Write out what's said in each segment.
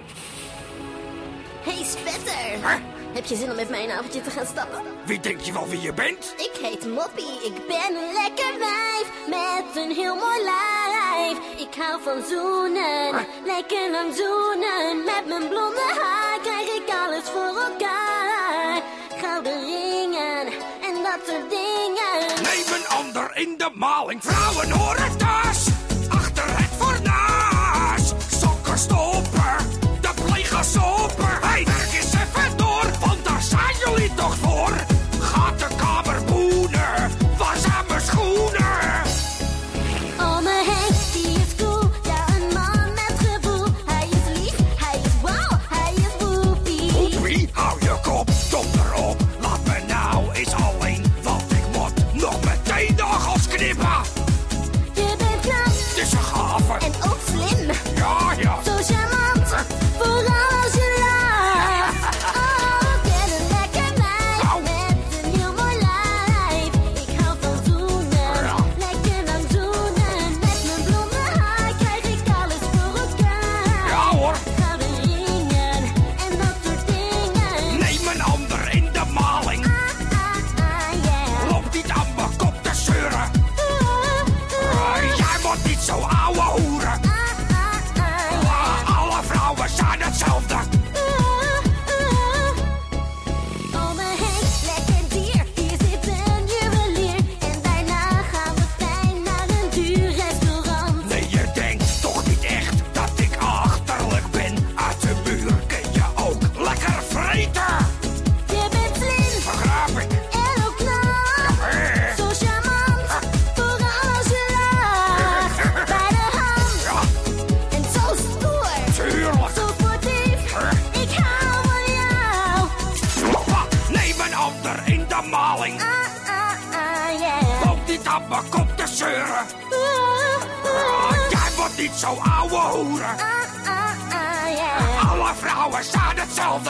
Hey, Spetter. Huh? Heb je zin om met mij een avondje te gaan stappen? Wie denk je wel wie je bent? Ik heet Moppie, ik ben een lekker wijf met een heel mooi lijf. Ik hou van zoenen, lekker lang zoenen. Met mijn blonde haar krijg ik alles voor elkaar. Gouden ringen en dat soort dingen. Neem een ander in de maling, vrouwen horen thuis. Achter het fornuis, sokken stoppen, de plegers open. Hey, werk eens even door, want daar zijn jullie toch voor. Gaat de kamer boenen, was aan mijn schoenen. Ome Henk, die is cool, ja een man met gevoel. Hij is lief, hij is wow, hij is woepie. Woepie, hou je kop, dom erop. Laat me nou eens alleen, want ik moet nog meteen nagels knippen. Je bent knap Dus een gave. en ook slim. Ja, ja. Zo charmant, vooral als je lacht. Oh, ik ben een lekker meid met een heel mooi lijf. Ik hou van zoenen, lekker lang zoenen. Met mijn blonde haar krijg ik alles voor elkaar. Ja hoor. Gouden ringen en dat soort dingen. Neem een ander in de maling. Yeah. Loop niet aan mijn kop te zeuren. Jij moet niet zo ouwe hoeren. Alle vrouwen zijn hetzelfde. Ome Henk, lekker dier, hier zit een juwelier. En daarna gaan we fijn naar een duur restaurant. Nee, je denkt toch niet echt dat ik achterlijk ben. Uit de muur kun je ook lekker vreten. Je bent slim Begrijp ik? en ook knap. Zo charmant, vooral als je lacht. Bij de hand Ja, en zo stoer, tuurlijk. zo sportief. Ik hou van jou. Papa, neem een ander in de maling. Yeah. Loop niet aan mijn kop te zeuren. Jij moet niet zo ouwe hoeren. Yeah. Alle vrouwen zijn hetzelfde.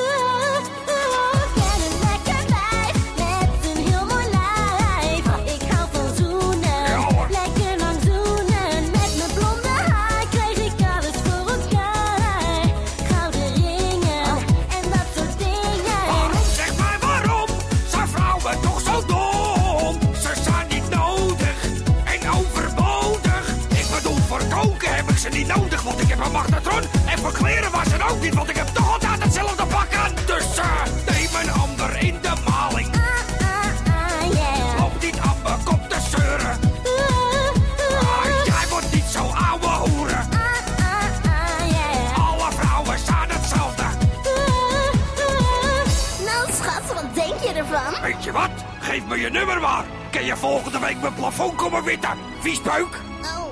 Ik ben een lekker wijf met een heel mooi lijf. Ik hou van zoenen, Ja, hoor. lekker lang zoenen. Met mijn blonde haar krijg ik alles voor elkaar. Gouden ringen en dat soort dingen. Waarom, zeg maar waarom, zijn vrouwen toch zo dom? Ze zijn niet nodig en overbodig. Ik bedoel, voor koken heb ik ze niet nodig, want ik heb een magnetron. En voor kleren wassen ook niet, want ik heb toch altijd hetzelfde pak aan. Dus neem een ander in de maling. Yeah. Loop niet aan mijn kop te zeuren. Jij wordt niet zo ouwe hoeren. Yeah. Alle vrouwen zijn hetzelfde. Nou schat, wat denk je ervan? Weet je wat? Geef me je nummer maar. Kun je volgende week mijn plafond komen witten? Viespeuk? Oh,